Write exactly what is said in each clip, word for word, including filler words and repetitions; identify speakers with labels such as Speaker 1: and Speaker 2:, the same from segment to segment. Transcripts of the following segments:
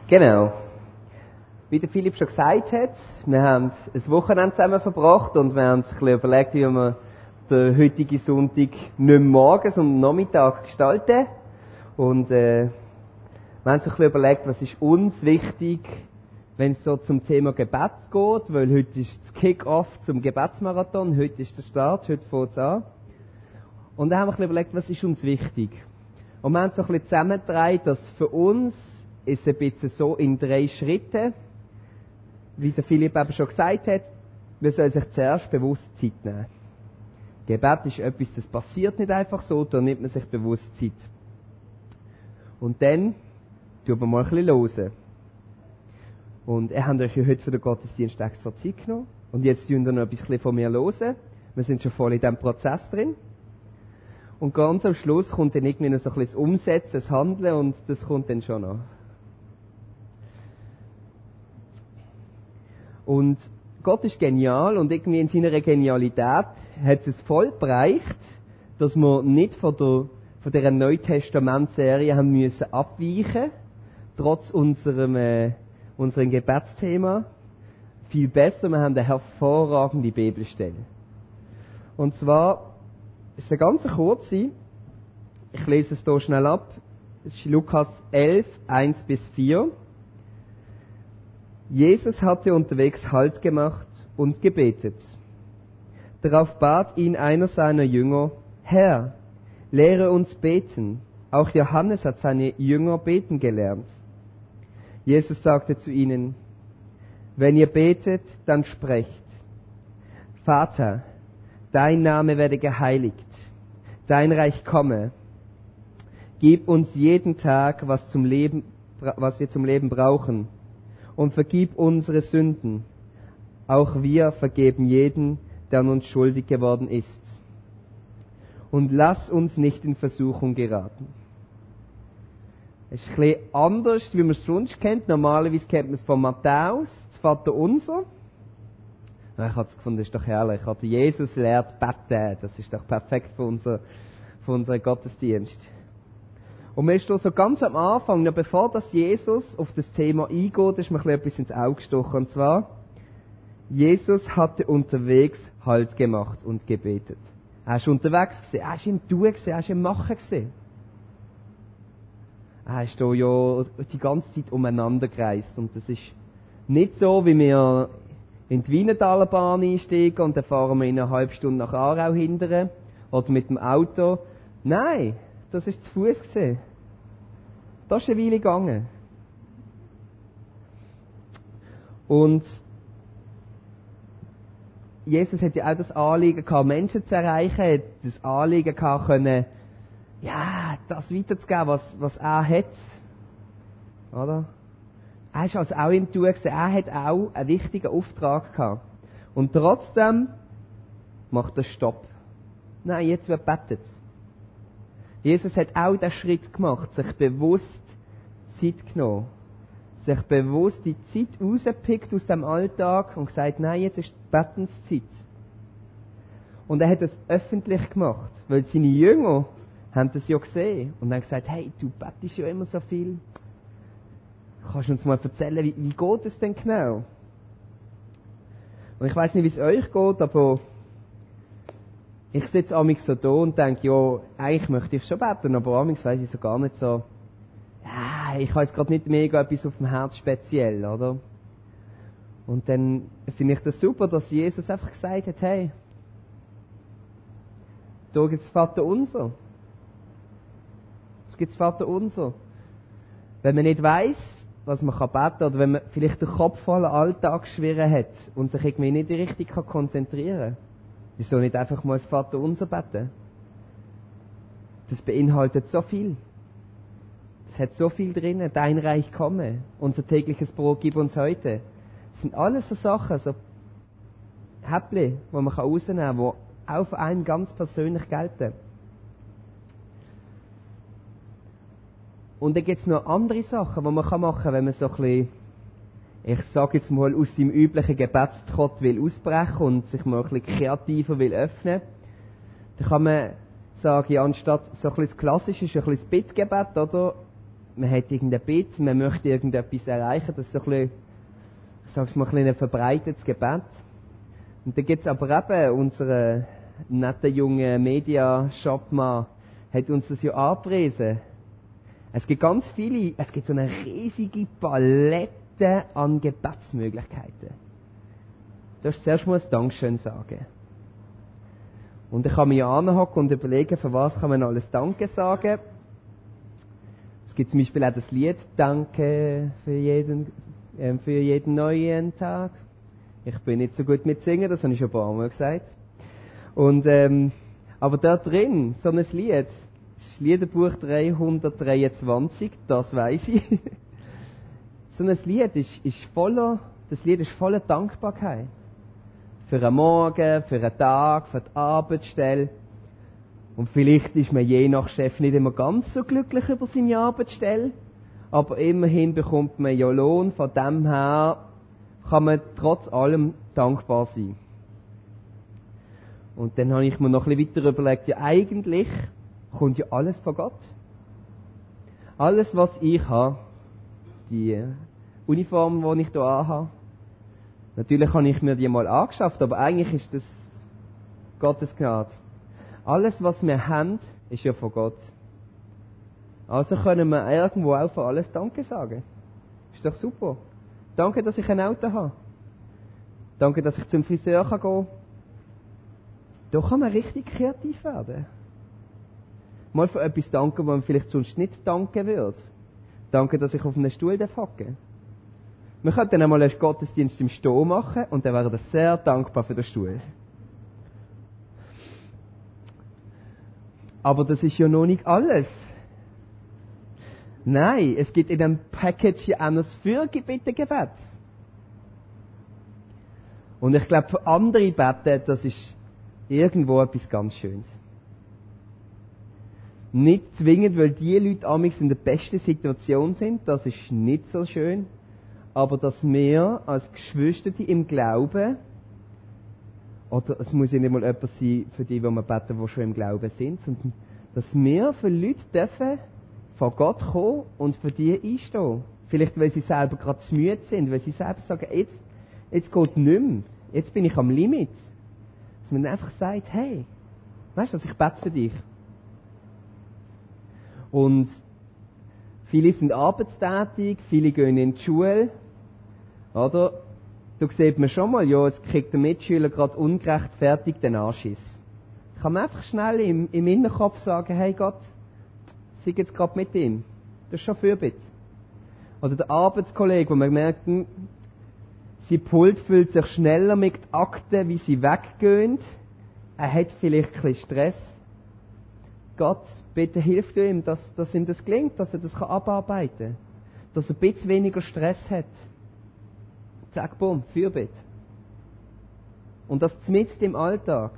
Speaker 1: Genau. Wie der Philipp schon gesagt hat, wir haben ein Wochenende zusammen verbracht und wir haben uns ein bisschen überlegt, wie wir den heutigen Sonntag nicht morgens, sondern Nachmittag gestalten. Und äh, wir haben uns ein bisschen überlegt, was ist uns wichtig, wenn es so zum Thema Gebet geht, weil heute ist das Kick-Off zum Gebetsmarathon, heute ist der Start, heute fängt es an. Und dann haben wir ein bisschen überlegt, was ist uns wichtig. Und wir haben so ein bisschen zusammengetragen, dass für uns ist es ein bisschen so in drei Schritten, wie der Philipp eben schon gesagt hat, wir sollen sich zuerst bewusst Zeit nehmen. Gebet ist etwas, das passiert nicht einfach so, da nimmt man sich bewusst Zeit. Und dann tun wir mal ein bisschen hören. Und ihr habt euch ja heute für den Gottesdienst extra Zeit genommen. Und jetzt tun wir noch ein bisschen von mir hören. Wir sind schon voll in diesem Prozess drin. Und ganz am Schluss kommt dann irgendwie noch so ein bisschen das Umsetzen, das Handeln und das kommt dann schon noch. Und Gott ist genial und irgendwie in seiner Genialität hat es voll bereicht, dass wir nicht von der, von dieser Neutestament-Serie haben müssen abweichen, trotz unserem, äh, unserem Gebetsthema. Viel besser, wir haben eine hervorragende Bibelstelle. Und zwar ist eine ganz kurze, ich lese es hier schnell ab, es ist Lukas elf, eins bis vier. Jesus hatte unterwegs Halt gemacht und gebetet. Darauf bat ihn einer seiner Jünger, Herr, lehre uns beten. Auch Johannes hat seine Jünger beten gelernt. Jesus sagte zu ihnen, wenn ihr betet, dann sprecht. Vater, dein Name werde geheiligt, dein Reich komme. Gib uns jeden Tag, was zum Leben, was wir zum Leben brauchen. Und vergib unsere Sünden. Auch wir vergeben jeden, der an uns schuldig geworden ist. Und lass uns nicht in Versuchung geraten. Das ist ein bisschen anders, wie man es sonst kennt. Normalerweise kennt man es von Matthäus, das Vaterunser. Ich habe es gefunden, das ist doch herrlich. Also Jesus lehrt beten. Das ist doch perfekt für, unser, für unseren Gottesdienst. Und mir ist so ganz am Anfang, noch bevor das Jesus auf das Thema eingeht, ist mir etwas ins Auge gestochen. Und zwar, Jesus hatte unterwegs Halt gemacht und gebetet. Er ist unterwegs gewesen, er ist im Tun gewesen, er ist im Machen gewesen. Er ist hier ja die ganze Zeit umeinander gereist. Und das ist nicht so, wie wir in die Wienertaler Bahn einsteigen und dann fahren wir in einer halben Stunde nach Aarau hindern oder mit dem Auto. Nein, das ist zu Fuß gewesen. Das ist eine Weile gegangen. Und Jesus hat ja auch das Anliegen gehabt, Menschen zu erreichen, hat das Anliegen gehabt, können, ja, das weiterzugeben, was, was er hat. Oder? Er ist also auch im Tun gewesen. Er hat auch einen wichtigen Auftrag gehabt. Und trotzdem macht er Stopp. Nein, jetzt wird betet. Jesus hat auch den Schritt gemacht, sich bewusst Zeit genommen. Sich bewusst die Zeit rausgepickt aus dem Alltag und gesagt, nein, jetzt ist Betenszeit. Und er hat das öffentlich gemacht, weil seine Jünger haben das ja gesehen und haben gesagt, hey, du betest ja immer so viel. Kannst du uns mal erzählen, wie, wie geht es denn genau? Und ich weiss nicht, wie es euch geht, aber ich sitze amigs so da und denke, ja, eigentlich möchte ich schon beten, aber amigs weiss ich so gar nicht so, ja, ich habe jetzt gerade nicht mega etwas auf dem Herz speziell, oder? Und dann finde ich das super, dass Jesus einfach gesagt hat, hey, da gibt's Vater unser. Es gibt's Vater unser. Wenn man nicht weiss, was man beten kann, oder wenn man vielleicht den Kopf voller Alltagsschwirren hat und sich irgendwie nicht richtig konzentrieren kann, wieso nicht einfach mal das Vater unser beten? Das beinhaltet so viel. Es hat so viel drin. Dein Reich komme. Unser tägliches Brot gib uns heute. Das sind alles so Sachen, so Häppchen, die man rausnehmen kann, die auch für einen ganz persönlich gelten. Und dann gibt es noch andere Sachen, die man machen kann, wenn man so ein bisschen, ich sage jetzt mal, aus seinem üblichen Gebetstrott will ausbrechen und sich mal ein bisschen kreativer will öffnen. Dann kann man sagen, ja, anstatt so ein bisschen das Klassische, ist ein bisschen das Bittgebet, oder? man hat irgendein Bitte, man möchte irgendetwas erreichen, das ist so ein bisschen, ich sag's mal, ein, bisschen ein verbreitetes Gebet. Und dann gibt's aber eben, unsere nette junge Media-Shopmann hat uns das ja angepriesen. Es gibt ganz viele, es gibt so eine riesige Palette an Gebetsmöglichkeiten. Du darfst zuerst mal ein Dankeschön sagen. Und ich kann mich anhocken und überlegen, für was kann man alles Danke sagen. Es gibt zum Beispiel auch das Lied Danke für jeden, äh, für jeden neuen Tag. Ich bin nicht so gut mit Singen, das habe ich schon ein paar Mal gesagt. Und, ähm, aber da drin, so ein Lied, das Liederbuch dreihundertdreiundzwanzig, das weiss ich. So ein Lied ist, ist voller, das Lied ist voller Dankbarkeit. Für einen Morgen, für einen Tag, für die Arbeitsstelle. Und vielleicht ist man je nach Chef nicht immer ganz so glücklich über seine Arbeitsstelle. Aber immerhin bekommt man ja Lohn. Von dem her kann man trotz allem dankbar sein. Und dann habe ich mir noch ein bisschen weiter überlegt, ja eigentlich kommt ja alles von Gott. Alles, was ich habe, die Uniform, die ich hier anhabe, natürlich habe ich mir die mal angeschafft, aber eigentlich ist das Gottes Gnade. Alles, was wir haben, ist ja von Gott. Also können wir irgendwo auch für alles Danke sagen. Ist doch super. Danke, dass ich ein Auto habe. Danke, dass ich zum Friseur gehen kann. Da kann man richtig kreativ werden. Mal für etwas danken, wo man vielleicht sonst nicht danken würde. Danke, dass ich auf einem Stuhl hocke. Wir könnten dann einmal einen Gottesdienst im Stehen machen und dann wäre das sehr dankbar für den Stuhl. Aber das ist ja noch nicht alles. Nein, es gibt in dem Package ja auch noch das Fürbitte-Gebet. Und ich glaube, für andere beten, das ist irgendwo etwas ganz Schönes. Nicht zwingend, weil die Leute amigs in der besten Situation sind, das ist nicht so schön. Aber dass wir als Geschwister im Glauben, oder es muss ja nicht mal jemand sein, für die, die wir beten, die schon im Glauben sind, sondern dass wir für Leute dürfen von Gott kommen und für die einstehen. Vielleicht, weil sie selber gerade zu müde sind, weil sie selber sagen, jetzt, jetzt geht nicht mehr, jetzt bin ich am Limit. Dass man einfach sagt, hey, weißt du was, ich bete für dich. Und viele sind arbeitstätig, viele gehen in die Schule, oder? Da sieht man schon mal, ja, jetzt kriegt der Mitschüler gerade ungerechtfertigt den Anschiss. Kann man einfach schnell im, im Innerkopf sagen, hey Gott, sei jetzt gerade mit ihm. Das ist schon Fürbitte. Oder der Arbeitskollege, wo man merkt, sein Pult fühlt sich schneller mit Akten, wie sie weggehen. Er hat vielleicht ein bisschen Stress. Gott, bitte hilf du ihm, dass, dass ihm das gelingt, dass er das abarbeiten kann. Dass er ein bisschen weniger Stress hat. Zack, bumm, Fürbitte. Und das mitten im Alltag.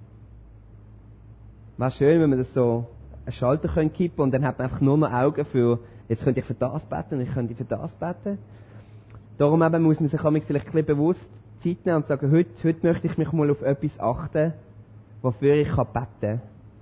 Speaker 1: Wäre schön, wenn man das so einen Schalter kippen könnte und dann hat man einfach nur noch Augen für, jetzt könnte ich für das beten und ich könnte für das beten. Darum eben muss man sich vielleicht ein bisschen bewusst Zeit nehmen und sagen, heute, heute möchte ich mich mal auf etwas achten, wofür ich beten kann.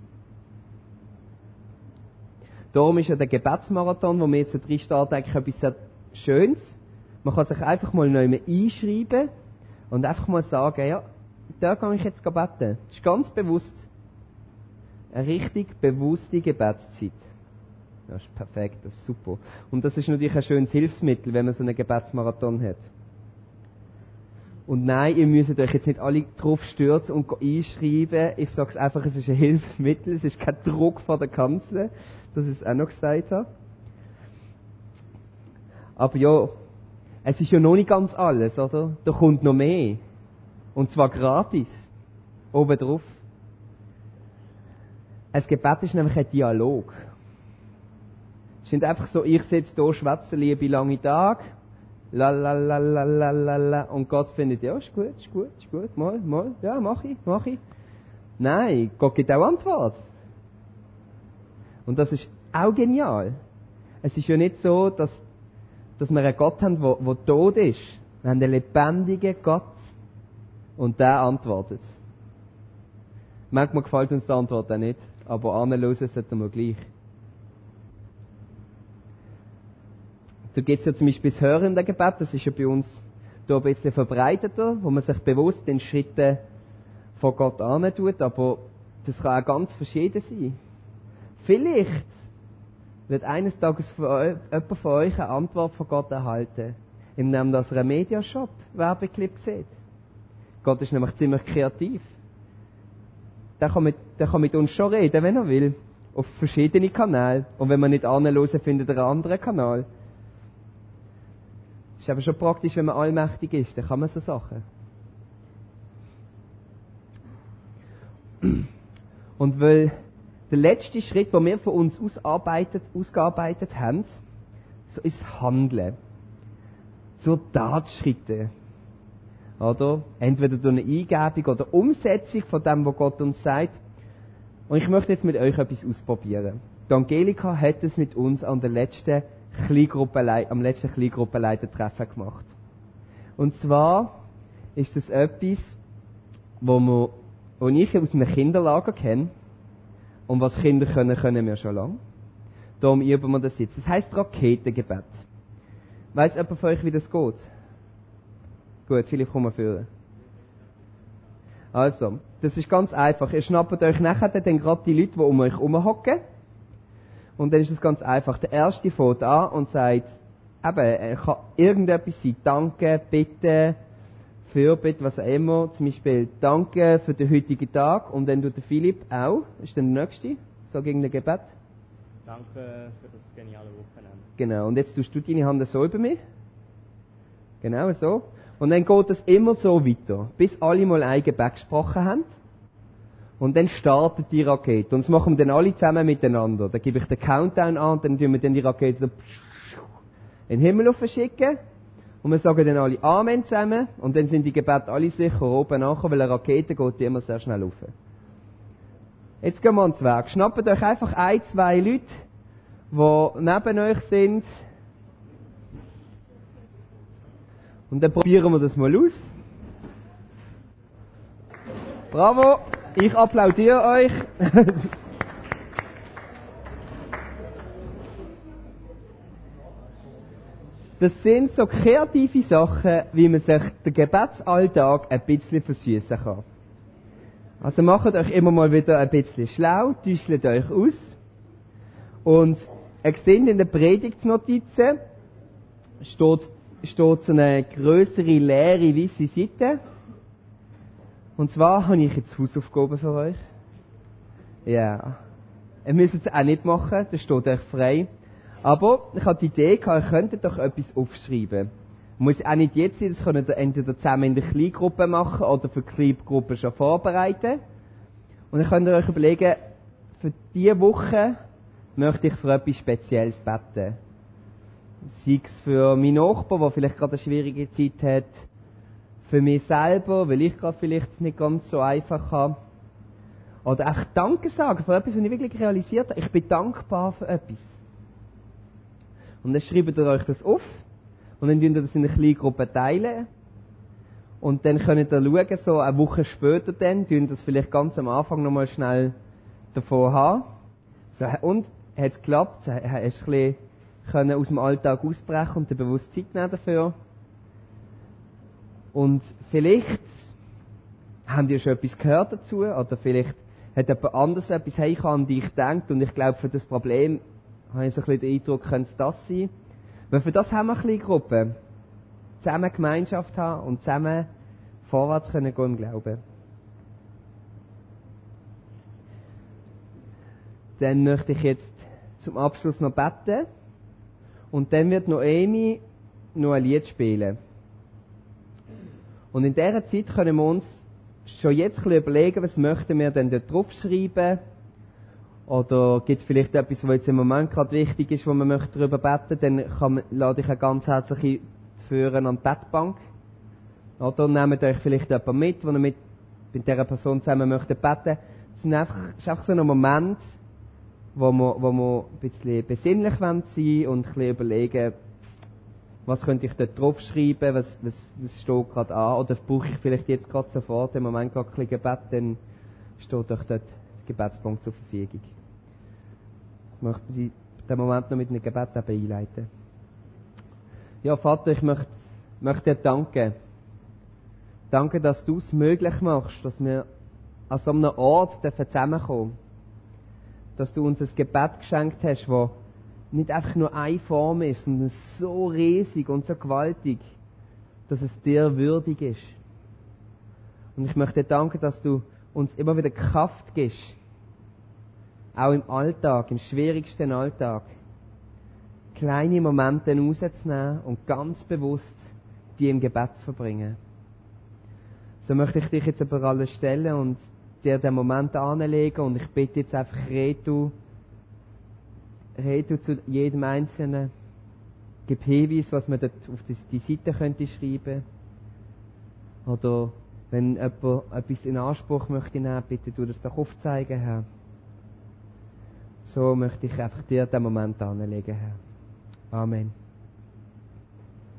Speaker 1: Darum ist ja der Gebetsmarathon, wo wir jetzt so drin starten, eigentlich etwas sehr Schönes. Man kann sich einfach mal neu einschreiben und einfach mal sagen, ja, da kann ich jetzt beten. Das ist ganz bewusst. Eine richtig bewusste Gebetszeit. Das ist perfekt, das ist super. Und das ist natürlich ein schönes Hilfsmittel, wenn man so einen Gebetsmarathon hat. Und nein, ihr müsst euch jetzt nicht alle drauf stürzen und einschreiben. Ich sage es einfach, es ist ein Hilfsmittel, es ist kein Druck von der Kanzel, dass ich es auch noch gesagt habe. Aber ja, es ist ja noch nicht ganz alles, oder? Da kommt noch mehr. Und zwar gratis. Obendrauf. Ein Gebet ist nämlich ein Dialog. Es sind einfach so, ich sitze hier, schwätze, liebe lange Tage, la la la la la la la, und Gott findet, ja, ist gut, ist gut, ist gut, mal, mal, ja, mach ich, mach ich. Nein, Gott gibt auch Antwort. Und das ist auch genial. Es ist ja nicht so, dass, dass wir einen Gott haben, der, der tot ist. Wir haben einen lebendigen Gott. Und der antwortet. Manchmal gefällt uns die Antwort auch nicht, aber anhören sollten wir gleich. Da gibt es ja zum Beispiel das hörende Gebet, das ist ja bei uns hier ein bisschen verbreiteter, wo man sich bewusst den Schritten vor Gott an tut, aber das kann auch ganz verschieden sein. Vielleicht wird eines Tages von eu, jemand von euch eine Antwort von Gott erhalten, indem er einen Mediashop Werbeclip sieht. Gott ist nämlich ziemlich kreativ. Der kann, mit, der kann mit uns schon reden, wenn er will. Auf verschiedene Kanäle. Und wenn wir nicht anhören, findet er einen anderen Kanal. Das ist aber schon praktisch, wenn man allmächtig ist. Dann kann man so Sachen. Und weil der letzte Schritt, den wir von uns ausarbeitet, ausgearbeitet haben, so ist Handeln. So Tatschritte. Oder? Entweder durch eine Eingebung oder Umsetzung von dem, was Gott uns sagt. Und ich möchte jetzt mit euch etwas ausprobieren. Die Angelika hat es mit uns an der letzten Kleingruppenlei- am letzten Kleingruppenleitertreffen gemacht. Und zwar ist das etwas, wo, wir, wo ich aus einem Kinderlager kenne. Und was Kinder können, können wir schon lange. Darum üben wir das jetzt. Das heisst Raketengebet. Weiss jemand von euch, wie das geht? Gut, Philipp, komm mal führen. Also, das ist ganz einfach. Ihr schnappt euch nachher dann gerade die Leute, die um euch herumhocken. Und dann ist es ganz einfach. Der Erste fängt an und sagt, eben, er kann irgendetwas sein. Danke, bitte, Fürbitte, was auch immer. Zum Beispiel, danke für den heutigen Tag. Und dann tut der Philipp auch, ist dann der Nächste, so gegen ein Gebet.
Speaker 2: Danke für das geniale Wochenende.
Speaker 1: Genau, und jetzt tust du deine Hand so über mich. Genau, so. Und dann geht es immer so weiter, bis alle mal ein Gebet gesprochen haben. Und dann startet die Rakete. Und das machen wir dann alle zusammen miteinander. Dann gebe ich den Countdown an, und dann tun wir dann die Rakete so in den Himmel schicken. Und wir sagen dann alle Amen zusammen. Und dann sind die Gebete alle sicher oben nachher, weil eine Rakete geht immer sehr schnell rauf. Jetzt gehen wir ans Werk. Schnappt euch einfach ein, zwei Leute, die neben euch sind. Und dann probieren wir das mal aus. Bravo! Ich applaudiere euch. Das sind so kreative Sachen, wie man sich den Gebetsalltag ein bisschen versüßen kann. Also macht euch immer mal wieder ein bisschen schlau, täuscht euch aus. Und ihr seht in den Predigtnotizen steht, steht so eine grössere, leere, weisse Seite. Und zwar habe ich jetzt Hausaufgaben für euch. Ja. Ihr müsst es auch nicht machen, das steht euch frei. Aber ich habe die Idee gehabt, ihr könntet doch etwas aufschreiben. Muss auch nicht jetzt sein, das könnt ihr entweder zusammen in der Kleingruppe machen oder für die Kleingruppe schon vorbereiten. Und dann könnt ihr euch überlegen, für diese Woche möchte ich für etwas Spezielles beten. Sei es für meinen Nachbarn, der vielleicht gerade eine schwierige Zeit hat, für mich selber, weil ich gerade vielleicht nicht ganz so einfach habe. Oder auch Danke sagen für etwas, was ich wirklich realisiert habe. Ich bin dankbar für etwas. Und dann schreibt ihr euch das auf. Und dann teilt ihr das in eine kleine Gruppe teilen. Und dann könnt ihr schauen, so eine Woche später dann, tun das vielleicht ganz am Anfang nochmal schnell davon haben. So, und, hat es geklappt? Hast du ein bisschen können aus dem Alltag ausbrechen und dir bewusst Zeit nehmen dafür? Und vielleicht habt ihr schon etwas gehört dazu, oder vielleicht hat jemand anderes etwas, hey, ich habe an dich gedacht, und ich glaube, für das Problem habe ich so ein bisschen den Eindruck, könnte es das sein. Weil für das haben wir eine kleine Gruppe. Zusammen Gemeinschaft haben und zusammen vorwärts können gehen im Glauben. Dann möchte ich jetzt zum Abschluss noch beten. Und dann wird Noemi noch ein Lied spielen. Und in dieser Zeit können wir uns schon jetzt ein bisschen überlegen, was möchten wir denn dort draufschreiben. Oder gibt es vielleicht etwas, was jetzt im Moment gerade wichtig ist, wo man möchte darüber beten, dann kann man, lade ich eine ganz herzliche Führen an die Bettbank. Oder nehmt euch vielleicht jemanden mit, wo ihr mit, mit dieser Person zusammen möchtet beten. Es ist einfach, ist einfach so ein Moment, wo wir, wo wir ein bisschen besinnlich sein wollen und ein bisschen überlegen, was könnte ich dort draufschreiben, was, was, was steht gerade an, oder brauche ich vielleicht jetzt gerade sofort, im Moment gerade ein bisschen Gebet, dann steht euch dort die Gebetsbank zur Verfügung. Ich möchte Sie den Moment noch mit einem Gebet einleiten. Ja, Vater, ich möchte, möchte dir danken. Danke, dass du es möglich machst, dass wir an so einem Ort zusammenkommen dürfen. Dass du uns ein Gebet geschenkt hast, das nicht einfach nur eine Form ist, sondern so riesig und so gewaltig, dass es dir würdig ist. Und ich möchte dir danken, dass du uns immer wieder Kraft gibst, auch im Alltag, im schwierigsten Alltag, kleine Momente rauszunehmen und ganz bewusst die im Gebet zu verbringen. So möchte ich dich jetzt über alles stellen und dir den Moment anlegen und ich bitte jetzt einfach, red du, red du zu jedem Einzelnen, gib Hinweis, was man dort auf die Seite könnte schreiben. Oder wenn jemand etwas in Anspruch möchte nehmen, bitte du das doch aufzeigen, Herr. So möchte ich einfach dir den Moment anlegen, Herr. Amen.